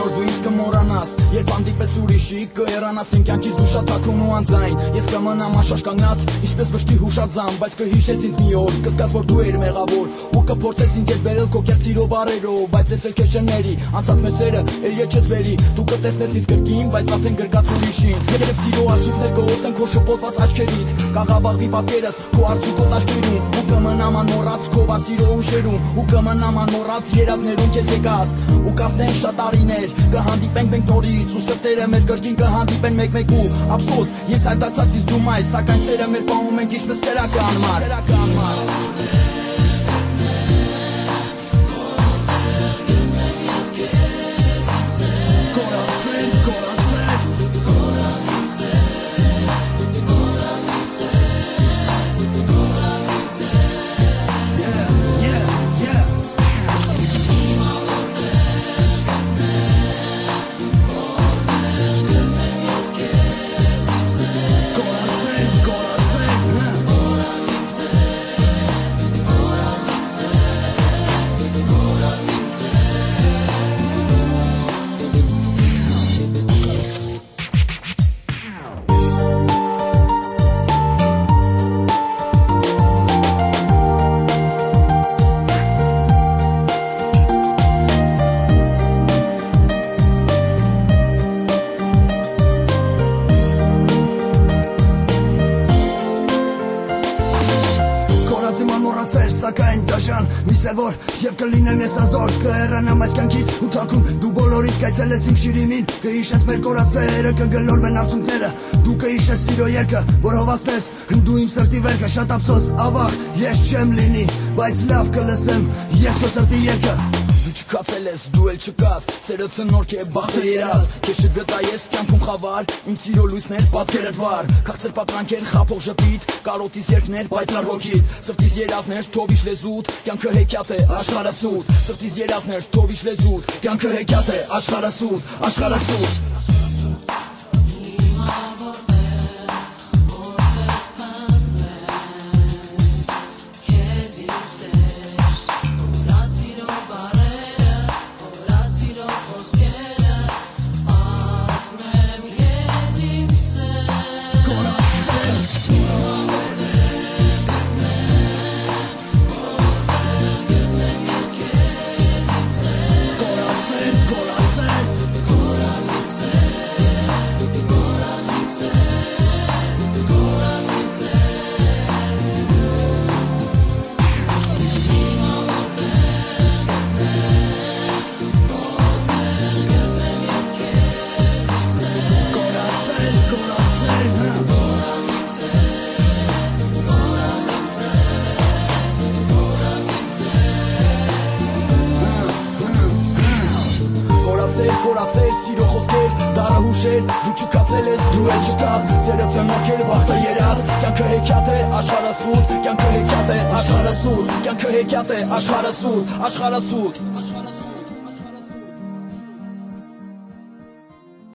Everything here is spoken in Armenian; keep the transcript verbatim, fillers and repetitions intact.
օր դու ինձ կմոռանաս, երբ հանդիպես ուրիշի կհեռանաս իմ կյանքից դու շատ թաքուն ու անձայն, ես կմնամ անշարժ կանգնած, ինչպես վշտի հուշարձան, բայց կհիշես ինձ մի օր, կզգաս որ դու էիր մեղավոր, ու կփորձես ինձ հետ բերել քո կեղծ սիրո բառերով, բայց ես էլ քեզ չների, անցած մեր սերը էլ ետ չես բերի, դու կտեսնես ինձ կրկին, բայց արդեն գրկած ուրիշին, երբ սիրո արդյունքներ կհոսեն քո շփոթված աչքերից, կաղաբաղվի պատկերս քո արցուկոտ աշկերում, ու կմնամ անմոռաց քո վար սիրո ուշերում, ու կմնամ անմոռաց երազներում քեզ եկած, ու կասնեն շատ տարիներ, կհանդիպենք մենք նորից, ու սրտերը մեր կրկին կհանդիպեն մեկ-մեկ ու ափսոս, ես արտացածից դու մայր, սակայն սերը մեր պահում ենք ինչպես կրական մար, կրական մար Սակայն դաժան մի սևոր Եվ կլինեմ ես ազոր Կհեռանամ այս կյանքից ու թաքուն Դու բոլորից կայցել ես իմ շիրիմին Կհիշես մեր կորացերը Կգլորվեն արցունքները Դու կհիշես սիրո երգը Որ հովացնես Դու իմ սրտի վերքը Շատ ափսոս ավաղ Ես չեմ լինի Բայց լավ կլսեմ Ես քո սրտի երգը Չկացել ես, դու էլ չկաս, սերը ծնորք է բախտը երաս Քեզ չգտա ես կյանքում խավար, իմ սիրո լույսներ պատկերդ վար Քաղցր պատրանքեր, խափող ժպիտ, կարոտիս երկներ, պայծառ հոգիտ Սրտիս երազներ, թովիշ լեզուտ, կյանքը հեքիաթ է, աշխարհը սուտ Սրտիս երազներ, թովիշ լեզուտ, կյանքը հեքիաթ է, աշխարհը սուտ, աշխարհը սուտ Կորացել, սիրո խոսքեր, դարը հուշեր, դու չկացել ես, դու էլ չկաս Սերը ծնորքեր, բախտը երաս, կյանքը հեքիաթ է, աշխարհը սուտ Կյանքը հեքիաթ է, աշխարհը սուտ Կյանքը հեքիաթ է, աշխարհը սուտ, աշխարհը սուտ